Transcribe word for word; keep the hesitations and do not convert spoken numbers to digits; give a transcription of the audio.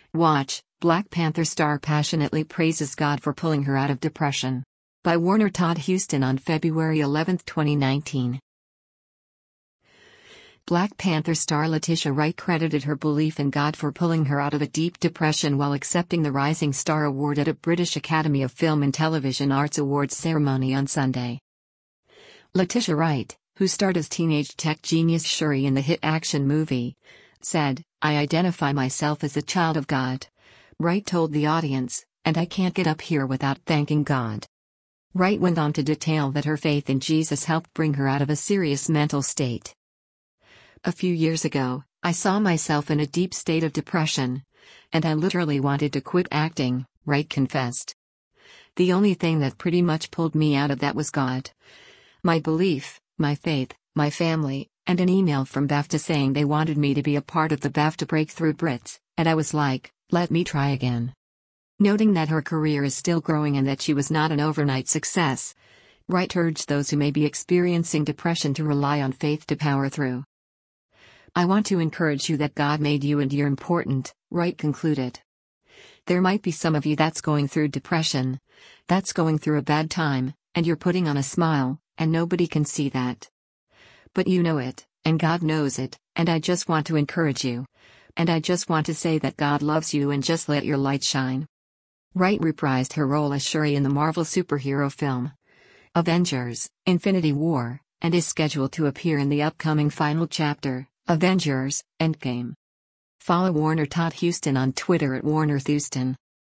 Watch, Black Panther star passionately praises God for pulling her out of depression. By Warner Todd Huston on February eleventh, twenty nineteen. Black Panther star Letitia Wright credited her belief in God for pulling her out of a deep depression while accepting the Rising Star Award at a British Academy of Film and Television Arts Awards ceremony on Sunday. Letitia Wright, who starred as teenage tech genius Shuri in the hit action movie, said, "I identify myself as a child of God." Wright told the audience, "And I can't get up here without thanking God." Wright went on to detail that her faith in Jesus helped bring her out of a serious mental state. "A few years ago, I saw myself in a deep state of depression, and I literally wanted to quit acting," Wright confessed. "The only thing that pretty much pulled me out of that was God. My belief, my faith, my family, and an email from BAFTA saying they wanted me to be a part of the BAFTA Breakthrough Brits, and I was like, let me try again." Noting that her career is still growing and that she was not an overnight success, Wright urged those who may be experiencing depression to rely on faith to power through. "I want to encourage you that God made you and you're important," Wright concluded. "There might be some of you that's going through depression, that's going through a bad time, and you're putting on a smile, and nobody can see that. But you know it, and God knows it, and I just want to encourage you. And I just want to say that God loves you and just let your light shine." Wright reprised her role as Shuri in the Marvel superhero film Avengers: Infinity War, and is scheduled to appear in the upcoming final chapter, Avengers: Endgame. Follow Warner Todd Huston on Twitter at Warner Thuston.